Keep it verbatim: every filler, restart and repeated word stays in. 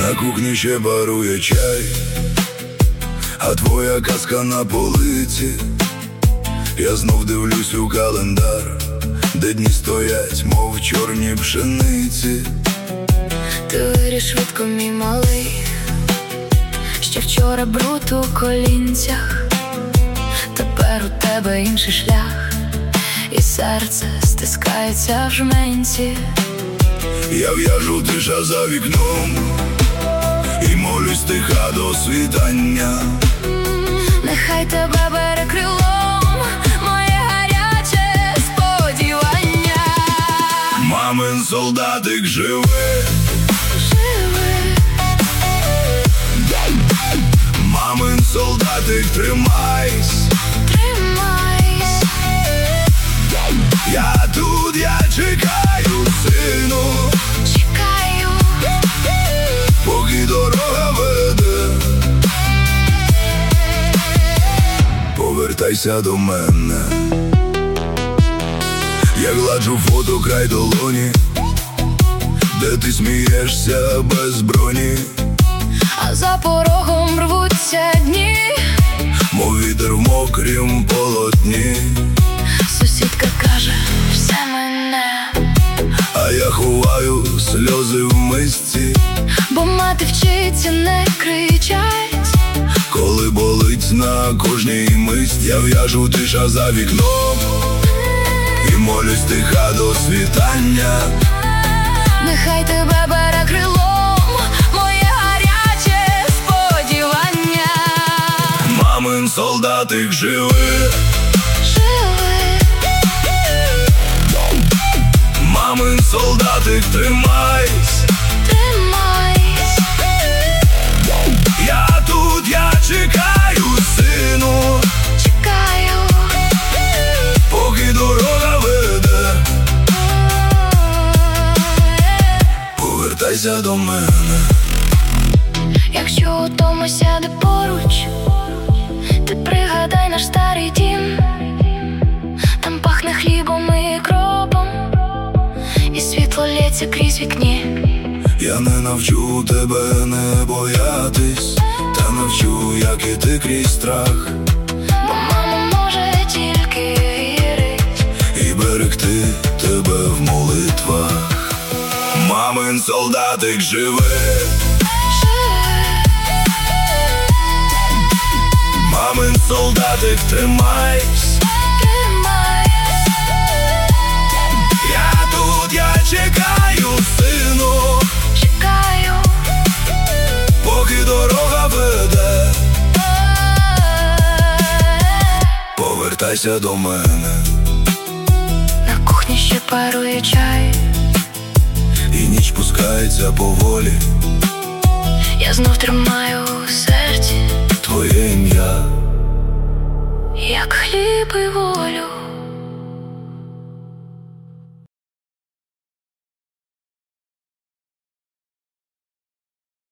На кухні ще парує чай, а твоя казка на полиці. Я знов дивлюсь у календар, де дні стоять, мов чорні пшениці. Ти виріс швидко, мій малий, ще вчора бруд у колінцях. Тепер у тебе інший шлях, і серце стискається в жменці. Я в'яжу тиша за вікном і молюсь тиха до світання. Нехай тебе бере крилом моє гаряче сподівання. Мамин солдатик живе, Живи, мамин солдатик, тримайсь, тримайсь. я тут, я чекаю, сину, Чекаю, поки дорога веде. Повертайся до мене. Я гладжу фото край долоні, де ти смієшся без броні. а за порогом рвуться дні. Мов вітер в мокрім полотні. Сусідка каже, все мене, А я ховаю сльози в мисці, бо мати вчиться не кричать. коли болить на кожній мисці. Я в'яжу тиша за вікном і молюсь тиха до світання. Нехай тебе бере крилом моє гаряче сподівання. Мамин солдатик живе, Живи, мамин солдатик, тримайсь, тримайсь. я тут, я чекаю, сину, Чекаю, поки дорога веде. Повертайся до мене. якщо вдома сяде поруч, ти пригадай наш старий дім. Там пахне хлібом і кропом, і світло лється крізь вікні. Я не навчу тебе не боятись, та навчу, як іти крізь страх, Бо мама може тільки вірить і берегти тебе в молитвах. Мамин солдатик живе, мамин солдатик, тримайсь, тримайсь. я тут, я чекаю, сину, Чекаю, поки дорога веде. Повертайся до мене. на кухні ще парує чай. І ніч пускається поволі, Я знов тримаю у серці, твоє ім'я. як хліб і волю.